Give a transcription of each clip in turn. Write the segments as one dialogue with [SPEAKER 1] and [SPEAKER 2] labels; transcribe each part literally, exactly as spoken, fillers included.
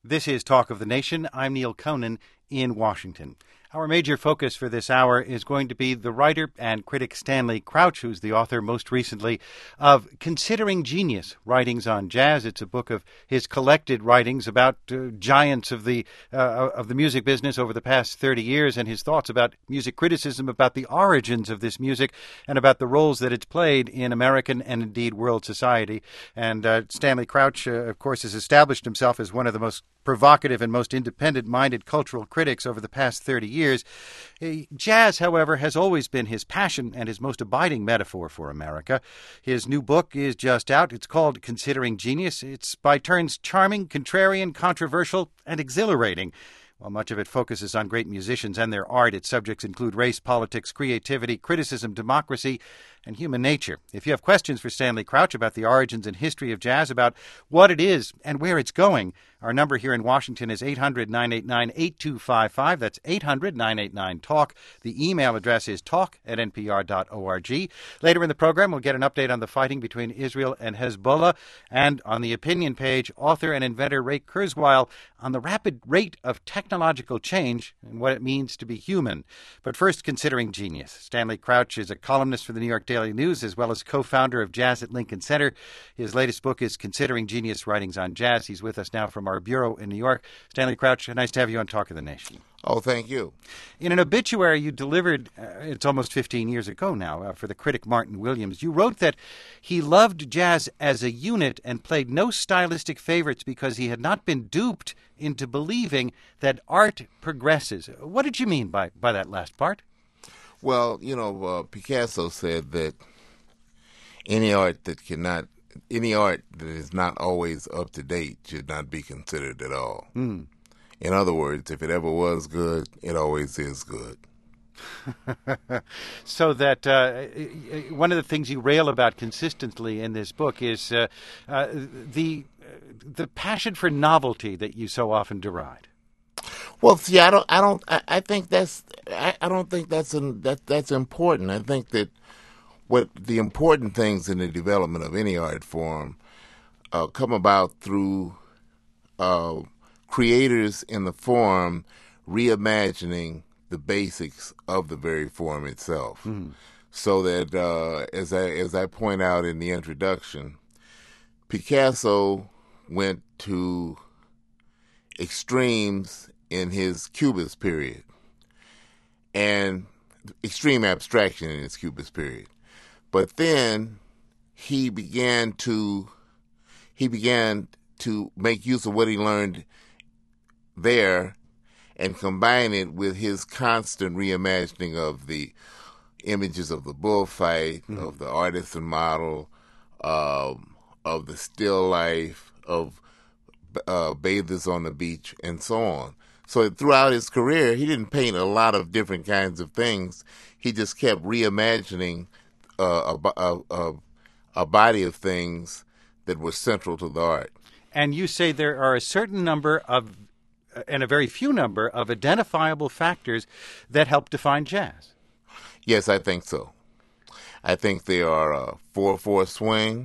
[SPEAKER 1] This is Talk of the Nation. I'm Neil Conan in Washington. Our major focus for this hour is going to be the writer and critic Stanley Crouch, who's the author most recently of Considering Genius, Writings on Jazz. It's a book of his collected writings about uh, giants of the uh, of the music business over the past thirty years, and his thoughts about music criticism, about the origins of this music, and about the roles that it's played in American and indeed world society. And uh, Stanley Crouch, uh, of course, has established himself as one of the most provocative and most independent-minded cultural critics over the past thirty years. Jazz, however, has always been his passion and his most abiding metaphor for America. His new book is just out. It's called Considering Genius. It's by turns charming, contrarian, controversial, and exhilarating. While much of it focuses on great musicians and their art, its subjects include race, politics, creativity, criticism, democracy, and human nature. If you have questions for Stanley Crouch about the origins and history of jazz, about what it is and where it's going, our number here in Washington is eight hundred, nine eight nine, eight two five five. That's eight hundred, nine eight nine, talk. The email address is talk at n p r dot org. Later in the program, we'll get an update on the fighting between Israel and Hezbollah. And on the opinion page, author and inventor Ray Kurzweil on the rapid rate of technological change and what it means to be human. But first, Considering Genius. Stanley Crouch is a columnist for the New York Daily News, as well as co-founder of Jazz at Lincoln Center. His latest book is Considering Genius, Writings on Jazz. He's with us now from our bureau in New York. Stanley Crouch, nice to have you on Talk of the Nation.
[SPEAKER 2] Oh, thank you.
[SPEAKER 1] In an obituary you delivered, uh, it's almost fifteen years ago now, uh, for the critic Martin Williams, you wrote that he loved jazz as a unit and played no stylistic favorites because he had not been duped into believing that art progresses. What did you mean by, by that last part?
[SPEAKER 2] Well, you know, uh, Picasso said that any art that cannot, any art that is not always up to date should not be considered at all.
[SPEAKER 1] Mm.
[SPEAKER 2] In other words, if it ever was good, it always is good.
[SPEAKER 1] So that uh, one of the things you rail about consistently in this book is uh, uh, the the passion for novelty that you so often deride.
[SPEAKER 2] Well, see, I don't, I don't, I, I think that's, I, I don't think that's an, that that's important. I think that what the important things in the development of any art form uh, come about through uh, creators in the form reimagining the basics of the very form itself. Mm-hmm. So that, uh, as I as I point out in the introduction, Picasso went to extremes in his Cubist period and extreme abstraction in his Cubist period. But then he began to he began to make use of what he learned there and combine it with his constant reimagining of the images of the bullfight, mm-hmm. of the artisan model, um, of the still life, of uh, bathers on the beach, and so on. So throughout his career, he didn't paint a lot of different kinds of things. He just kept reimagining uh, a, a, a, a body of things that were central to the art.
[SPEAKER 1] And you say there are a certain number of, and a very few number of identifiable factors that help define jazz.
[SPEAKER 2] Yes, I think so. I think there are uh, four four swing,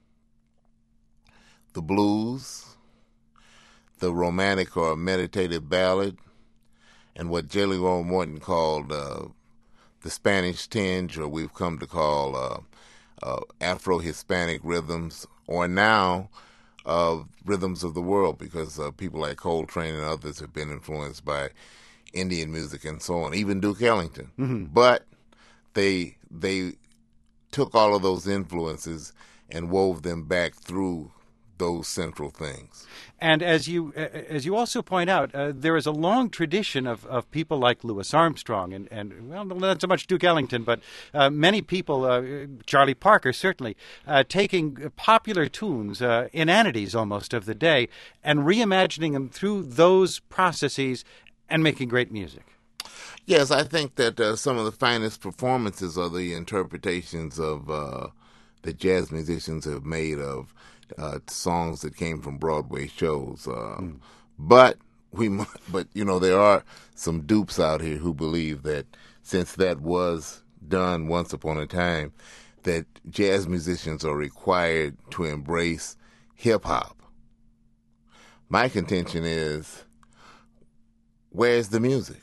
[SPEAKER 2] the blues, the romantic or meditative ballad, and what Jelly Roll Morton called uh, the Spanish tinge, or we've come to call uh, uh, Afro-Hispanic rhythms, or now uh, rhythms of the world, because uh, people like Coltrane and others have been influenced by Indian music and so on, even Duke Ellington. Mm-hmm. But they they took all of those influences and wove them back through those central things.
[SPEAKER 1] And as you as you also point out, uh, there is a long tradition of, of people like Louis Armstrong and, and, well, not so much Duke Ellington, but uh, many people, uh, Charlie Parker certainly, uh, taking popular tunes, uh, inanities almost of the day, and reimagining them through those processes and making great music.
[SPEAKER 2] Yes, I think that uh, some of the finest performances are the interpretations of uh, that jazz musicians have made of uh, songs that came from Broadway shows. Uh, mm. But we, but you know, there are some dupes out here who believe that since that was done once upon a time, that jazz musicians are required to embrace hip hop. My contention is, where's the music?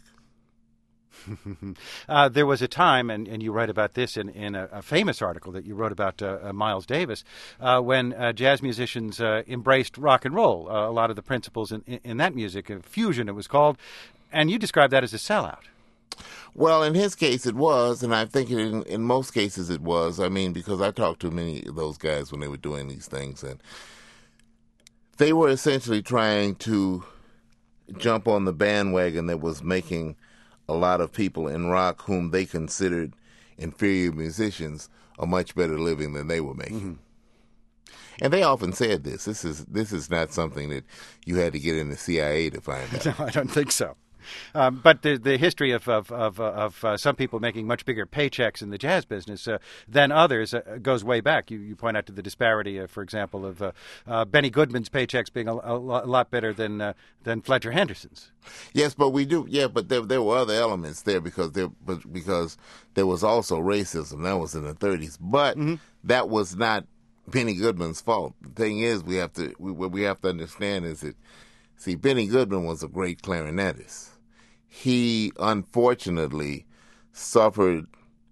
[SPEAKER 1] uh, there was a time, and, and you write about this in, in a, a famous article that you wrote about uh, uh, Miles Davis, uh, when uh, jazz musicians uh, embraced rock and roll, uh, a lot of the principles in, in, in that music, uh, fusion it was called, and you described that as a sellout.
[SPEAKER 2] Well, in his case it was, and I think in, in most cases it was. I mean, because I talked to many of those guys when they were doing these things, and they were essentially trying to jump on the bandwagon that was making a lot of people in rock whom they considered inferior musicians a much better living than they were making. Mm-hmm. And they often said this. This is this is not something that you had to get in the C I A to find out.
[SPEAKER 1] No, I don't think so. Um, but the the history of of of, of uh, some people making much bigger paychecks in the jazz business uh, than others uh, goes way back. You you point out to the disparity, uh, for example, of uh, uh, Benny Goodman's paychecks being a, a lot better than uh, than Fletcher Henderson's.
[SPEAKER 2] Yes, but we do. Yeah, but there there were other elements there because there but because there was also racism. That was in the thirties, but mm-hmm. that was not Benny Goodman's fault. The thing is, we have to we, what we have to understand is that see, Benny Goodman was a great clarinetist. He unfortunately suffered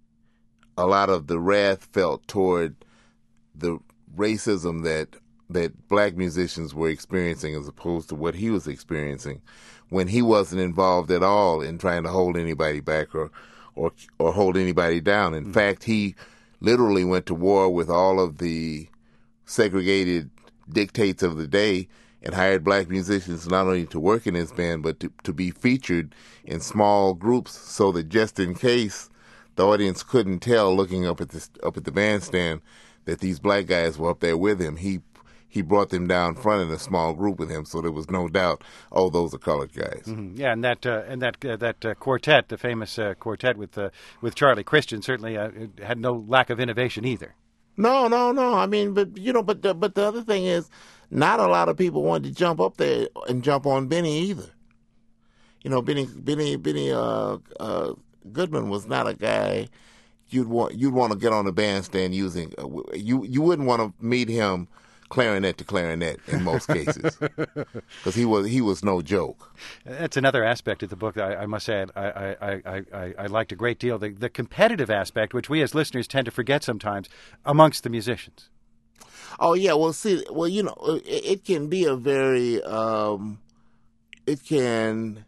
[SPEAKER 2] a lot of the wrath felt toward the racism that that black musicians were experiencing as opposed to what he was experiencing when he wasn't involved at all in trying to hold anybody back or or, or hold anybody down. In mm-hmm. fact, he literally went to war with all of the segregated dictates of the day and hired black musicians not only to work in his band, but to, to be featured in small groups so that just in case the audience couldn't tell looking up at the, up at the bandstand that these black guys were up there with him, he he brought them down front in a small group with him, so there was no doubt, oh, those are colored guys.
[SPEAKER 1] Mm-hmm. Yeah, and that uh, and that uh, that uh, quartet, the famous uh, quartet with uh, with Charlie Christian, certainly uh, had no lack of innovation either.
[SPEAKER 2] No, no, no. I mean, but you know, but the, but the other thing is, not a lot of people wanted to jump up there and jump on Benny either. You know, Benny Benny Benny uh, uh, Goodman was not a guy you'd want you'd want to get on the bandstand using. Uh, you you wouldn't want to meet him clarinet to clarinet in most cases because he was he was no joke.
[SPEAKER 1] That's another aspect of the book that I, I must say I I, I, I I liked a great deal. The, the competitive aspect, which we as listeners tend to forget sometimes, amongst the musicians.
[SPEAKER 2] Oh yeah, well see, well you know, it, it can be a very, um, it can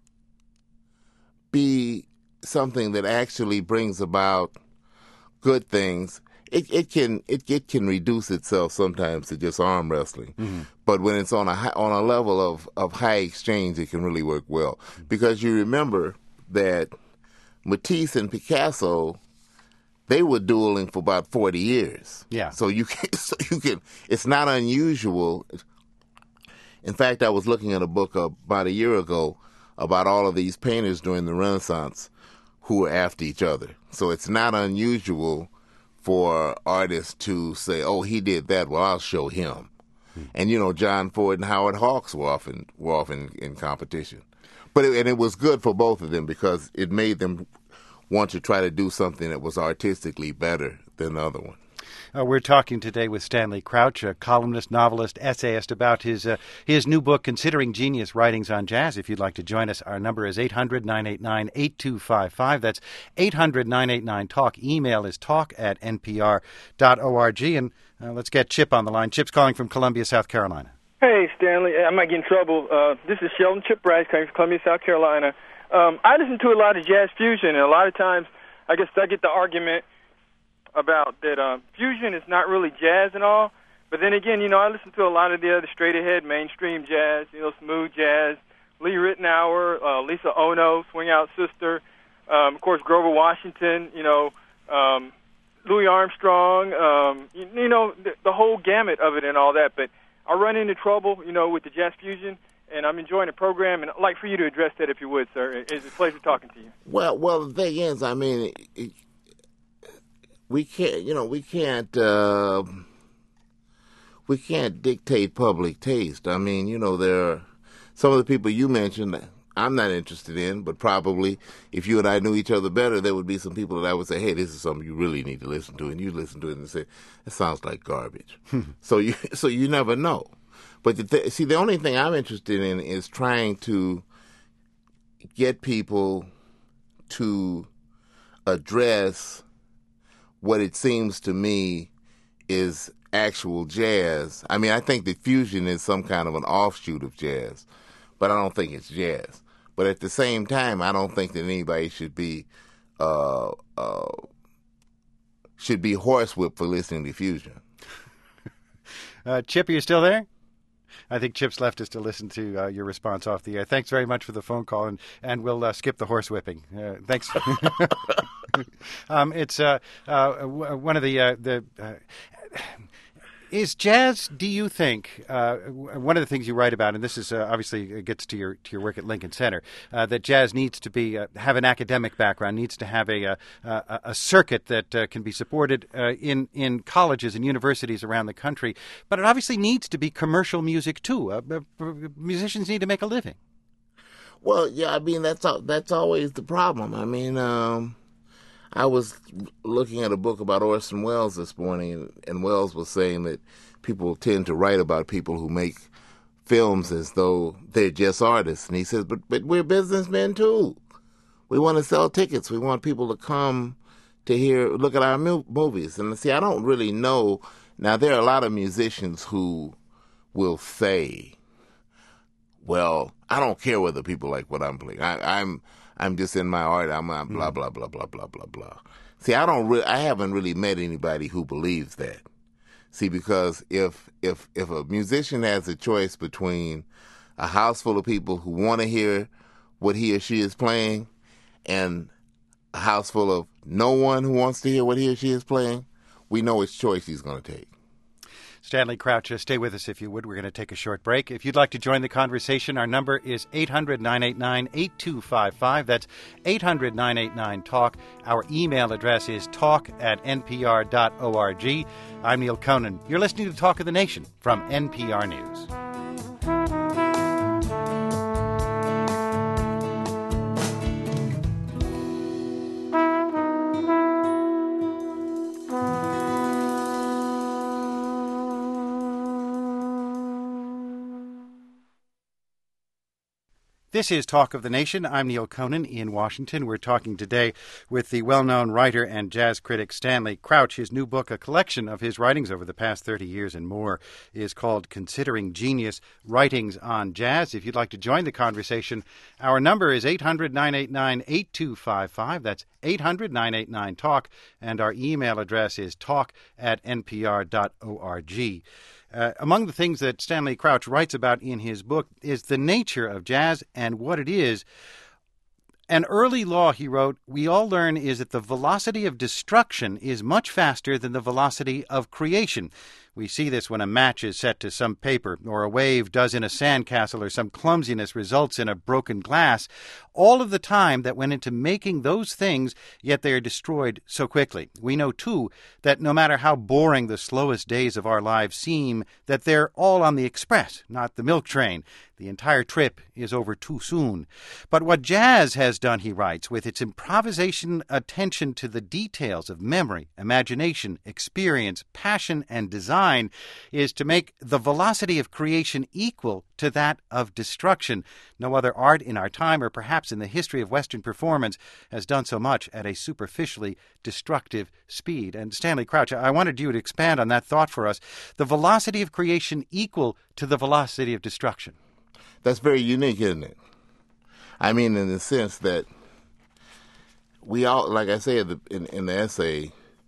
[SPEAKER 2] be something that actually brings about good things. It it can it, it can reduce itself sometimes to just arm wrestling, mm-hmm. but when it's on a high, on a level of, of high exchange, it can really work well because you remember that Matisse and Picasso, they were dueling for about forty years.
[SPEAKER 1] Yeah.
[SPEAKER 2] So you can, so you can. It's not unusual. In fact, I was looking at a book about a year ago about all of these painters during the Renaissance who were after each other. So it's not unusual for artists to say, "Oh, he did that. Well, I'll show him." Hmm. And you know, John Ford and Howard Hawks were often were often in competition. But it, and it was good for both of them because it made them want to try to do something that was artistically better than the other one.
[SPEAKER 1] Uh, we're talking today with Stanley Crouch, a columnist, novelist, essayist, about his uh, his new book, Considering Genius, Writings on Jazz. If you'd like to join us, our number is eight hundred, nine eight nine, eight two five five. That's eight hundred, nine eight nine, talk. Email is talk at n p r dot org. And uh, let's get Chip on the line. Chip's calling from Columbia, South Carolina.
[SPEAKER 3] Hey, Stanley. I might get in trouble. Uh, this is Sheldon Chip Bryce coming from Columbia, South Carolina. Um, I listen to a lot of jazz fusion, and a lot of times I guess I get the argument about that uh, fusion is not really jazz and all. But then again, you know, I listen to a lot of the other straight-ahead mainstream jazz, you know, smooth jazz, Lee Ritenour, uh, Lisa Ono, Swing Out Sister, um, of course, Grover Washington, you know, um, Louis Armstrong, um, you, you know, the, the whole gamut of it and all that. But I run into trouble, you know, with the jazz fusion, and I'm enjoying the program, and I'd like for you to address that if you would, sir. It's a pleasure talking to you.
[SPEAKER 2] Well, well, the thing is, I mean, it, it, we can't, you know, we can't, uh, we can't dictate public taste. I mean, you know, there are some of the people you mentioned I'm not interested in, but probably if you and I knew each other better, there would be some people that I would say, hey, this is something you really need to listen to, and you listen to it and say, it sounds like garbage. so you, so you never know. But the th- see, the only thing I'm interested in is trying to get people to address what it seems to me is actual jazz. I mean, I think that fusion is some kind of an offshoot of jazz, but I don't think it's jazz. But at the same time, I don't think that anybody should be uh, uh, should be horsewhipped for listening to fusion.
[SPEAKER 1] uh, Chip, are you still there? I think Chip's left us to listen to uh, your response off the air. Thanks very much for the phone call, and, and we'll uh, skip the horse whipping. Uh, thanks. um, it's uh, uh, one of the uh, the. Uh, Is jazz, do you think, uh, one of the things you write about, and this is uh, obviously it gets to your to your work at Lincoln Center, uh, that jazz needs to be uh, have an academic background, needs to have a a, a circuit that uh, can be supported uh, in in colleges and universities around the country, but it obviously needs to be commercial music too. Uh, musicians need to make a living.
[SPEAKER 2] Well, yeah, I mean that's that's always the problem. I mean. Um... I was looking at a book about Orson Welles this morning, and Welles was saying that people tend to write about people who make films as though they're just artists. And he says, but but we're businessmen too. We want to sell tickets. We want people to come to hear, look at our mu- movies. And see, I don't really know. Now, there are a lot of musicians who will say, well, I don't care whether people like what I'm playing. I, I'm... I'm just in my art. I'm, I'm blah, blah, blah, blah, blah, blah, blah. See, I don't re- I haven't really met anybody who believes that. See, because if if if a musician has a choice between a house full of people who want to hear what he or she is playing and a house full of no one who wants to hear what he or she is playing, we know which choice he's going to take.
[SPEAKER 1] Stanley Crouch, uh, stay with us if you would. We're going to take a short break. If you'd like to join the conversation, our number is eight hundred, nine eight nine, eight two five five. That's eight hundred, nine eight nine, talk. Our email address is talk at n p r dot org. I'm Neil Conan. You're listening to Talk of the Nation from N P R News. This is Talk of the Nation. I'm Neil Conan in Washington. We're talking today with the well-known writer and jazz critic Stanley Crouch. His new book, a collection of his writings over the past thirty years and more, is called Considering Genius, Writings on Jazz. If you'd like to join the conversation, our number is eight hundred, nine eight nine, eight two five five. That's eight hundred, nine eight nine, talk. And our email address is talk at n p r dot org. Uh, among the things that Stanley Crouch writes about in his book is the nature of jazz and what it is. An early law, he wrote, we all learn is that the velocity of destruction is much faster than the velocity of creation. We see this when a match is set to some paper, or a wave does in a sandcastle, or some clumsiness results in a broken glass. All of the time that went into making those things, yet they are destroyed so quickly. We know, too, that no matter how boring the slowest days of our lives seem, that they're all on the express, not the milk train. The entire trip is over too soon. But what jazz has done, he writes, with its improvisation attention to the details of memory, imagination, experience, passion, and design, is to make the velocity of creation equal to that of destruction. No other art in our time, or perhaps in the history of Western performance, has done so much at a superficially destructive speed. And Stanley Crouch, I wanted you to expand on that thought for us. The velocity of creation equal to the velocity of destruction.
[SPEAKER 2] That's very unique, isn't it? I mean, in the sense that we all, like I said in, in the essay,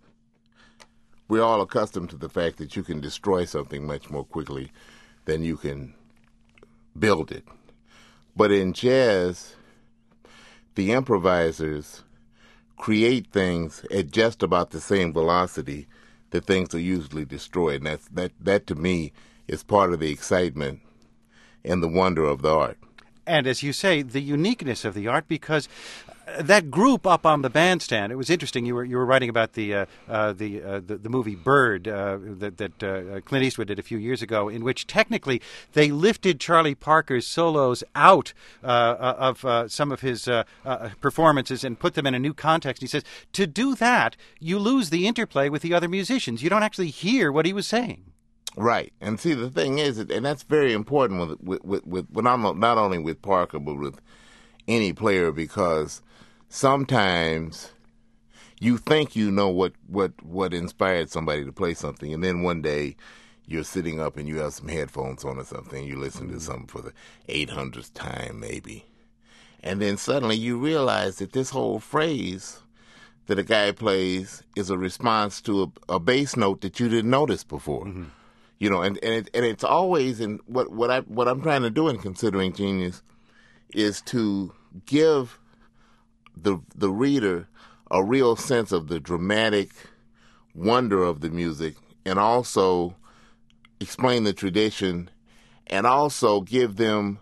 [SPEAKER 2] we're all accustomed to the fact that you can destroy something much more quickly than you can build it. But in jazz, the improvisers create things at just about the same velocity that things are usually destroyed. And that's, that, that, to me, is part of the excitement and the wonder of the art.
[SPEAKER 1] And as you say, the uniqueness of the art, because that group up on the bandstand, it was interesting. You were you were writing about the uh, uh, the, uh, the the movie Bird uh, that, that uh, Clint Eastwood did a few years ago, in which technically they lifted Charlie Parker's solos out uh, of uh, some of his uh, uh, performances and put them in a new context. He says, to do that, you lose the interplay with the other musicians. You don't actually hear what he was saying.
[SPEAKER 2] Right. And see, the thing is, and that's very important with with, with, with when I'm not only with Parker, but with any player, because sometimes you think you know what, what, what inspired somebody to play something, and then one day you're sitting up and you have some headphones on or something, you listen to something for the eight hundredth time maybe, and then suddenly you realize that this whole phrase that a guy plays is a response to a, a bass note that you didn't notice before. Mm-hmm. You know, and and, it, and it's always in what what I what I'm trying to do in Considering Genius is to give the the reader a real sense of the dramatic wonder of the music, and also explain the tradition, and also give them,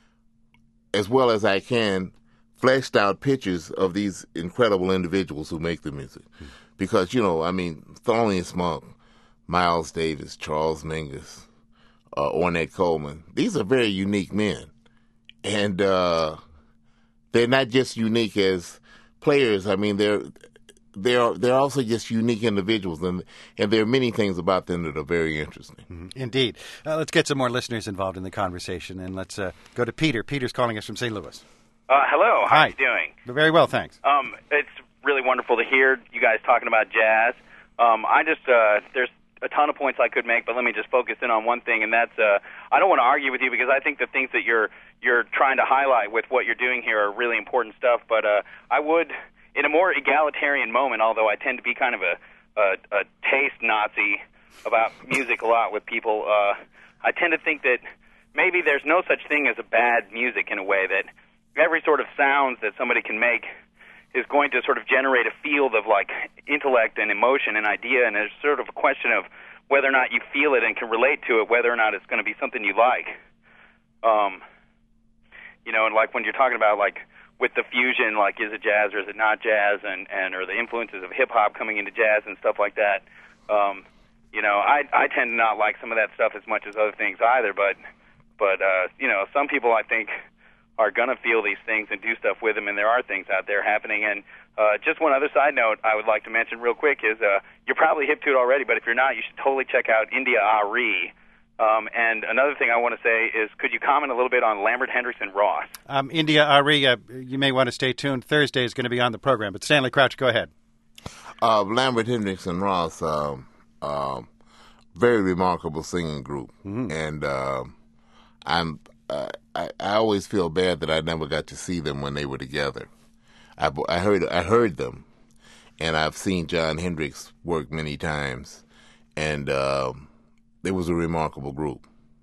[SPEAKER 2] as well as I can, fleshed out pictures of these incredible individuals who make the music. Mm-hmm. Because, you know, I mean, Thelonious Monk, Miles Davis, Charles Mingus, uh, Ornette Coleman, these are very unique men. And uh, they're not just unique as players. I mean, they're they're they're also just unique individuals, and and there are many things about them that are very interesting.
[SPEAKER 1] Mm-hmm. Indeed. Uh, let's get some more listeners involved in the conversation, and let's uh, go to Peter. Peter's calling us from Saint Louis.
[SPEAKER 4] Uh, hello. How
[SPEAKER 1] Hi.
[SPEAKER 4] are you doing?
[SPEAKER 1] Very well, thanks.
[SPEAKER 4] Um, it's really wonderful to hear you guys talking about jazz. Um, I just uh, there's a ton of points I could make, but let me just focus in on one thing, and that's uh, I don't want to argue with you because I think the things that you're you're trying to highlight with what you're doing here are really important stuff. But uh, I would, in a more egalitarian moment, although I tend to be kind of a, a, a taste Nazi about music a lot with people, uh, I tend to think that maybe there's no such thing as a bad music in a way, that every sort of sounds that somebody can make is going to sort of generate a field of like intellect and emotion and idea, and it's sort of a question of whether or not you feel it and can relate to it, whether or not it's going to be something you like. Um, you know, and like when you're talking about like with the fusion, like is it jazz or is it not jazz, and, and or the influences of hip hop coming into jazz and stuff like that. Um, you know, I I tend to not like some of that stuff as much as other things either, but but uh, you know, some people I think are going to feel these things and do stuff with them, and there are things out there happening. And uh, just one other side note I would like to mention real quick is uh, you're probably hip to it already, but if you're not, you should totally check out India Arie. Um, and another thing I want to say is, could you comment a little bit on Lambert Hendrickson Ross?
[SPEAKER 1] Um, India Arie, uh, you may want to stay tuned. Thursday is going to be on the program, but Stanley Crouch, go ahead.
[SPEAKER 2] Uh, Lambert Hendrickson Ross, um, uh, very remarkable singing group. Mm-hmm. And uh, I'm... Uh, I, I always feel bad that I never got to see them when they were together. I, I heard I heard them, and I've seen John Hendricks work many times, and uh, it was a remarkable group.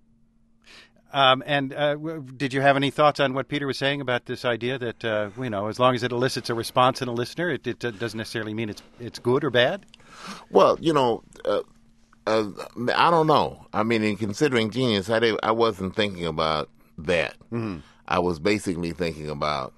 [SPEAKER 1] Um, and uh, did you have any thoughts on what Peter was saying about this idea that uh, you know, as long as it elicits a response in a listener, it, it doesn't necessarily mean it's it's good or bad?
[SPEAKER 2] Well, you know. Uh, Uh, I don't know. I mean, in Considering Genius, I, did, I wasn't thinking about that. Mm-hmm. I was basically thinking about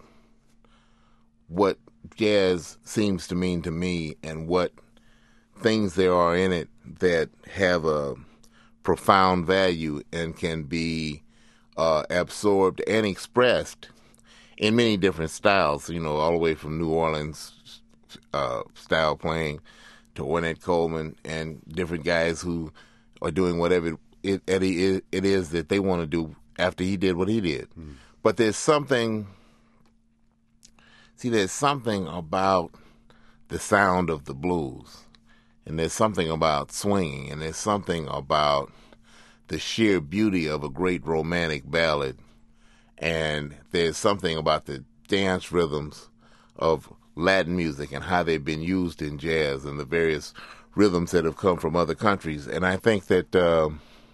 [SPEAKER 2] what jazz seems to mean to me and what things there are in it that have a profound value and can be uh, absorbed and expressed in many different styles, you know, all the way from New Orleans uh, style playing to Ornette Coleman and different guys who are doing whatever it, it, it is that they want to do after he did what he did. Mm. But there's something, see, there's something about the sound of the blues, and there's something about swinging, and there's something about the sheer beauty of a great romantic ballad, and there's something about the dance rhythms of Latin music and how they've been used in jazz and the various rhythms that have come from other countries. And I think that uh,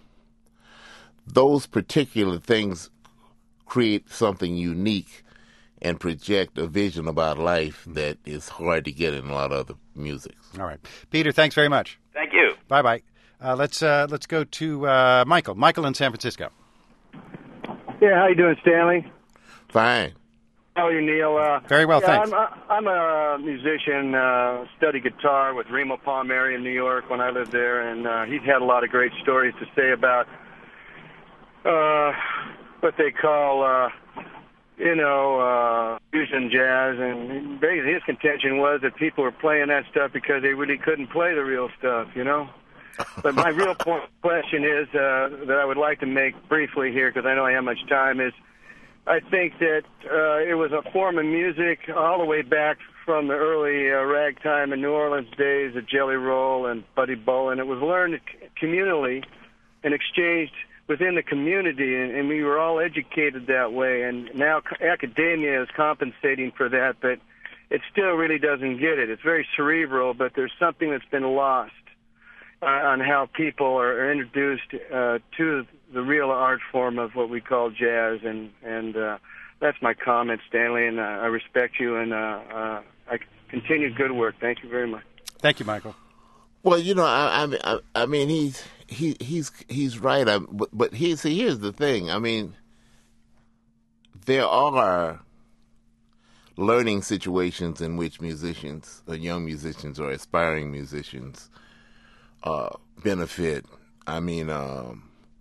[SPEAKER 2] those particular things create something unique and project a vision about life that is hard to get in a lot of other music.
[SPEAKER 1] All right. Peter, thanks very much.
[SPEAKER 4] Thank you.
[SPEAKER 1] Bye-bye. Uh, let's uh, let's go to uh, Michael. Michael in San Francisco.
[SPEAKER 5] Yeah, how you doing, Stanley?
[SPEAKER 2] Fine.
[SPEAKER 5] How are you, Neil? Uh,
[SPEAKER 1] Very well,
[SPEAKER 5] yeah,
[SPEAKER 1] thanks.
[SPEAKER 5] I'm, I'm a musician, uh, study guitar with Remo Palmieri in New York when I lived there, and uh, he's had a lot of great stories to say about uh, what they call, uh, you know, uh, fusion jazz, and basically his contention was that people were playing that stuff because they really couldn't play the real stuff, you know? But my real point question is uh, that I would like to make briefly here, because I know I have much time, is I think that uh, it was a form of music all the way back from the early uh, ragtime and New Orleans days of Jelly Roll and Buddy Bolin. It was learned communally and exchanged within the community, and, and we were all educated that way. And now academia is compensating for that, but it still really doesn't get it. It's very cerebral, but there's something that's been lost uh, on how people are, are introduced uh, to the real art form of what we call jazz, and and uh, that's my comment, Stanley. And uh, I respect you, and uh, uh, I continue good work. Thank you very much.
[SPEAKER 1] Thank you, Michael.
[SPEAKER 2] Well, you know, I, I, I mean, he's he he's he's right. I, but but he, see, here's the thing. I mean, there are learning situations in which musicians, or young musicians, or aspiring musicians, uh, benefit. I mean, um,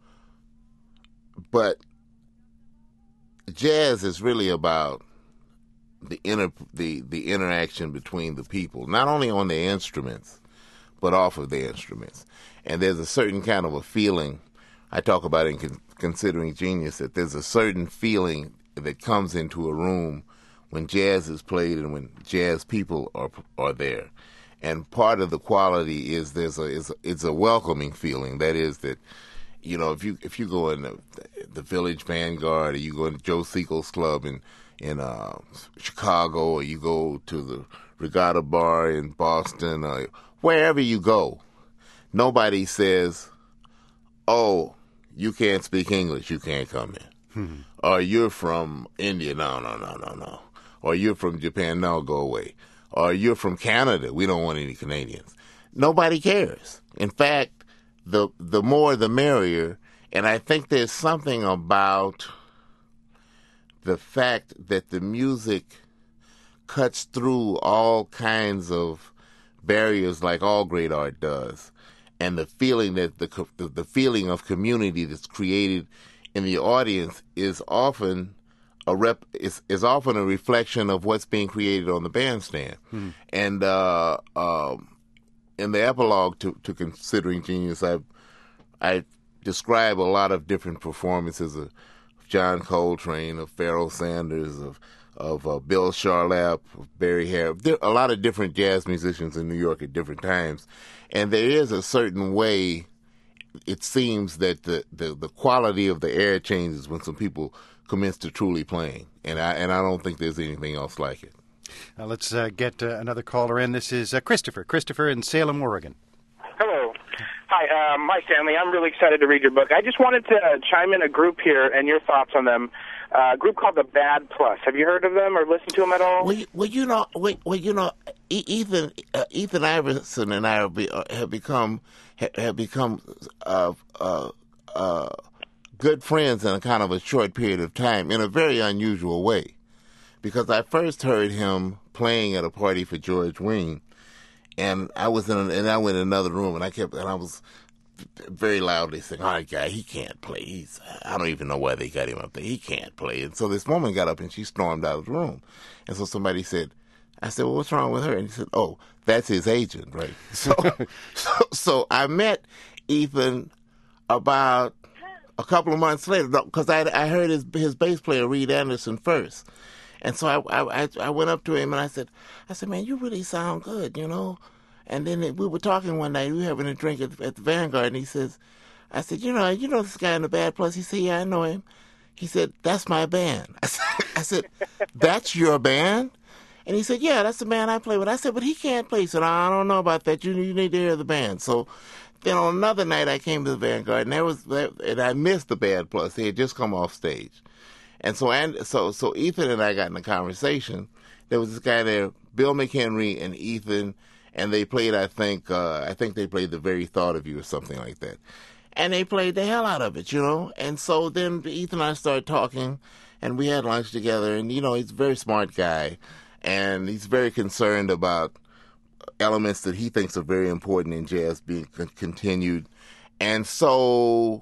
[SPEAKER 2] but jazz is really about the inter the the interaction between the people, not only on the instruments, but off of the instruments. And there's a certain kind of a feeling, I talk about in con- Considering Genius, that there's a certain feeling that comes into a room when jazz is played and when jazz people are are there. And part of the quality is there's a is a, it's a welcoming feeling. That is that, you know, if you if you go in the, the Village Vanguard, or you go to Joe Siegel's club in in uh, Chicago, or you go to the Regatta Bar in Boston, or wherever you go, nobody says, "Oh, you can't speak English, you can't come in," mm-hmm. or "You're from India, no, no, no, no, no," or "You're from Japan, no, go away," or "You're from Canada, we don't want any Canadians." Nobody cares. In fact, the the more the merrier. And I think there's something about the fact that the music cuts through all kinds of barriers, like all great art does, and the feeling that the the, the feeling of community that's created in the audience is often a rep is, is often a reflection of what's being created on the bandstand. Hmm. And uh, um, in the epilogue to, to Considering Genius, I I describe a lot of different performances of John Coltrane, of Pharoah Sanders, of of uh, Bill Charlap, of Barry Harris. There are a lot of different jazz musicians in New York at different times, and there is a certain way, it seems, that the, the, the quality of the air changes when some people commence to truly playing, and I and I don't think there's anything else like it.
[SPEAKER 1] Uh, let's uh, get uh, another caller in. This is uh, Christopher. Christopher in Salem, Oregon.
[SPEAKER 6] Hello. Hi, um, hi, Stanley. I'm really excited to read your book. I just wanted to uh, chime in a group here and your thoughts on them. Uh, a group called the Bad Plus. Have you heard of them or listened to them at all?
[SPEAKER 2] Well, you, well, you know, well, well, you know, Ethan, uh, Ethan Iverson and I have, be, uh, have become have become uh, uh, uh, good friends in a kind of a short period of time, in a very unusual way, because I first heard him playing at a party for George Wein. And I was in, and I went in another room, and I kept, and I was very loudly saying, "Oh, that guy, he can't play. He's, I don't even know why they got him up there. He can't play." And so this woman got up and she stormed out of the room. And so somebody said, I said, "Well, what's wrong with her?" And he said, "Oh, that's his agent, right?" So, so, so I met Ethan about a couple of months later, because I, I heard his his bass player Reed Anderson first. And so I, I I went up to him and I said, I said, "Man, you really sound good, you know." And then we were talking one night. We were having a drink at, at the Vanguard, and he says, I said, "You know, you know this guy in the Bad Plus?" He said, "Yeah, I know him." He said, "That's my band." I said, I said, "That's your band?" And he said, "Yeah, that's the band I play with." I said, "But he can't play." He said, "I don't know about that. You, you need to hear the band." So then on another night, I came to the Vanguard, and there was, and I missed the Bad Plus. They had just come off stage. And so, and so, so Ethan and I got in a conversation. There was this guy there, Bill McHenry and Ethan, and they played. I think, uh, I think they played "The Very Thought of You" or something like that. And they played the hell out of it, you know. And so then Ethan and I started talking, and we had lunch together. And you know, he's a very smart guy, and he's very concerned about elements that he thinks are very important in jazz being con- continued. And so,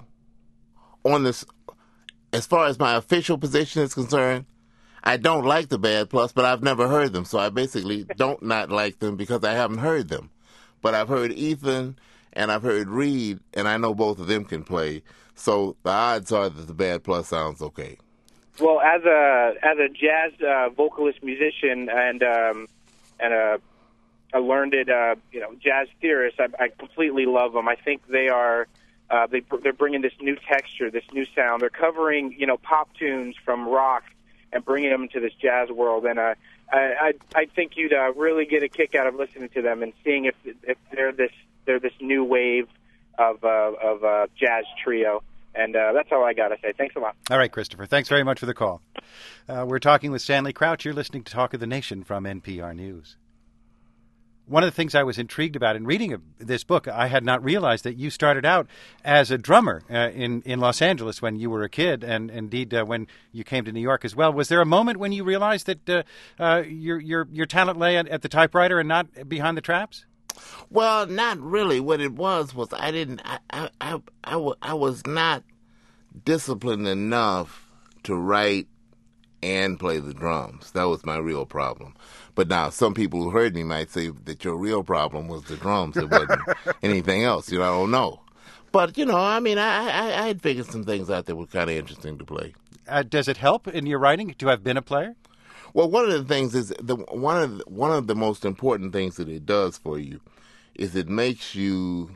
[SPEAKER 2] on this. As far as my official position is concerned, I don't like the Bad Plus, but I've never heard them. So I basically don't not like them because I haven't heard them. But I've heard Ethan and I've heard Reed, and I know both of them can play. So the odds are that the Bad Plus sounds okay.
[SPEAKER 6] Well, as a as a jazz uh, vocalist, musician, and um, and a, a learned uh, you know jazz theorist, I, I completely love them. I think they are uh, they they're bringing this new texture, this new sound. They're covering you know pop tunes from rock and bringing them into this jazz world. And uh, I I, I think you'd uh, really get a kick out of listening to them and seeing if if they're this they're this new wave of uh, of uh, jazz trio. And uh, that's all I got to say. Thanks a lot.
[SPEAKER 1] All right, Christopher. Thanks very much for the call. Uh, we're talking with Stanley Crouch. You're listening to Talk of the Nation from N P R News. One of the things I was intrigued about in reading this book, I had not realized that you started out as a drummer uh, in, in Los Angeles when you were a kid, and indeed uh, when you came to New York as well. Was there a moment when you realized that uh, uh, your, your, your talent lay at, at the typewriter and not behind the traps?
[SPEAKER 2] Well, not really. What it was was I didn't. I I I, I, w- I was not disciplined enough to write and play the drums. That was my real problem. But now some people who heard me might say that your real problem was the drums. It wasn't anything else. You know, I don't know. But you know, I mean, I I, I had figured some things out that were kind of interesting to play.
[SPEAKER 1] Uh, does it help in your writing to have been a player?
[SPEAKER 2] Well, one of the things is the one of the, one of the most important things that it does for you is it makes you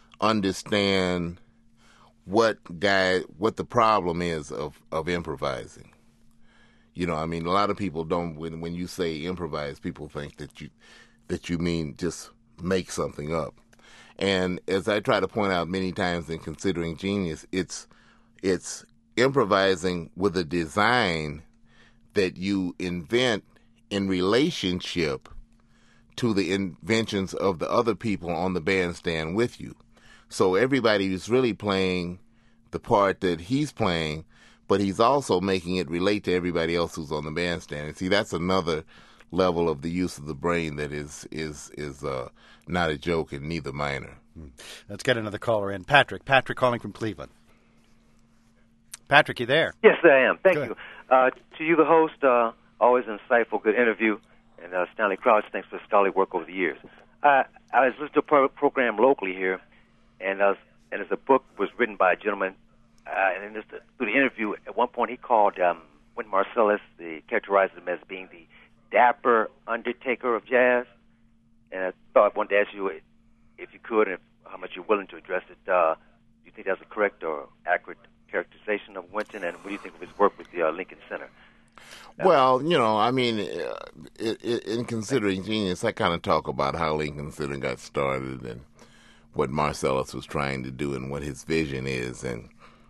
[SPEAKER 2] understand what guy what the problem is of, of improvising. You know, I mean, a lot of people don't when when you say improvise, people think that you that you mean just make something up. And as I try to point out many times in Considering Genius, it's it's improvising with a design that you invent in relationship to the inventions of the other people on the bandstand with you. So everybody is really playing the part that he's playing, but he's also making it relate to everybody else who's on the bandstand. And see, that's another level of the use of the brain that is is is uh, not a joke and neither minor.
[SPEAKER 1] Let's get another caller in. Patrick. Patrick calling from Cleveland. Patrick, you there?
[SPEAKER 7] Yes, I am. Thank
[SPEAKER 1] Good.
[SPEAKER 7] you. Uh, to you, the host, uh, always insightful, good interview. And uh, Stanley Crouch, thanks for scholarly work over the years. Uh, I was listening to a pro- program locally here, and uh, and as a book was written by a gentleman, uh, and just, uh, through the interview, at one point he called um, Wynton Marsalis, the characterized him as being the dapper undertaker of jazz. And I thought I wanted to ask you, if you could, and if, how much you're willing to address it, uh, do you think that's a correct or accurate characterization of Wynton, and what do you think of his work with the uh, Lincoln Center?
[SPEAKER 2] Well, you know, I mean, uh, it, it, in Considering Genius, I kind of talk about how Lincoln Center got started and what Marsalis was trying to do and what his vision is. And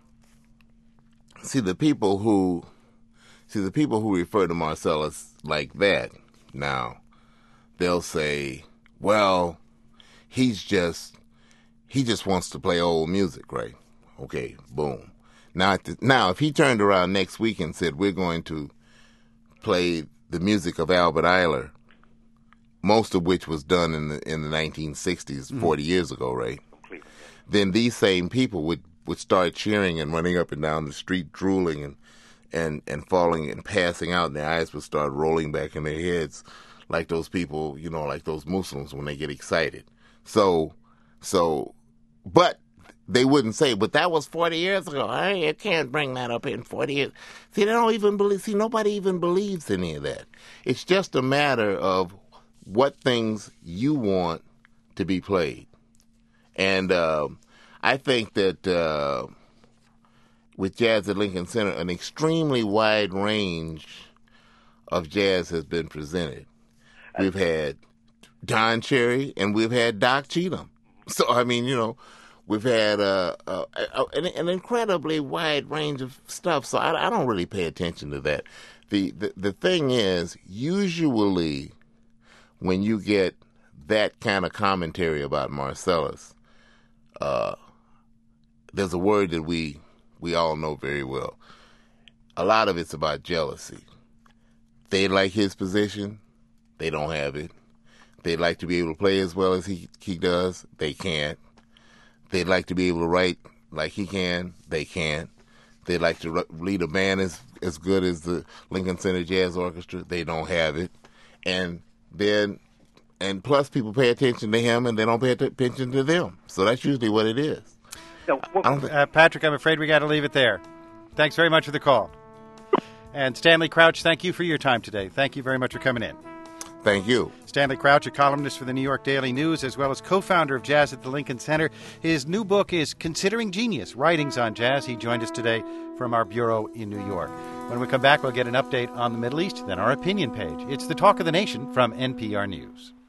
[SPEAKER 2] see, the people who see the people who refer to Marsalis like that now, they'll say, "Well, he's just he just wants to play old music, right?" Okay, boom. Now, now, if he turned around next week and said, "We're going to play the music of Albert Ayler," most of which was done in the in the nineteen sixties, mm-hmm. forty years ago, right? Completely. Then these same people would, would start cheering and running up and down the street, drooling and, and, and falling and passing out, and their eyes would start rolling back in their heads like those people, you know, like those Muslims when they get excited. So, so, but they wouldn't say, "But that was forty years ago. I, I can't bring that up in forty years." See, they don't even believe, see, nobody even believes any of that. It's just a matter of what things you want to be played. And uh, I think that uh, with Jazz at Lincoln Center, an extremely wide range of jazz has been presented. We've had Don Cherry and we've had Doc Cheatham. So, I mean, you know, we've had uh, uh, an, an incredibly wide range of stuff, so I, I don't really pay attention to that. The, the the thing is, usually when you get that kind of commentary about Marsalis, uh, there's a word that we we all know very well. A lot of it's about jealousy. They like his position, they don't have it. They'd like to be able to play as well as he he does, they can't. They'd like to be able to write like he can. They can't. They'd like to lead a band as as good as the Lincoln Center Jazz Orchestra. They don't have it. And then, and plus people pay attention to him and they don't pay attention to them. So that's usually what it is.
[SPEAKER 7] No, well,
[SPEAKER 2] I don't think-
[SPEAKER 1] Uh, Patrick, I'm afraid we got to leave it there. Thanks very much for the call. And Stanley Crouch, thank you for your time today. Thank you very much for coming in.
[SPEAKER 2] Thank you.
[SPEAKER 1] Stanley Crouch, a columnist for the New York Daily News, as well as co-founder of Jazz at the Lincoln Center. His new book is Considering Genius, Writings on Jazz. He joined us today from our bureau in New York. When we come back, we'll get an update on the Middle East, then our opinion page. It's the Talk of the Nation from N P R News.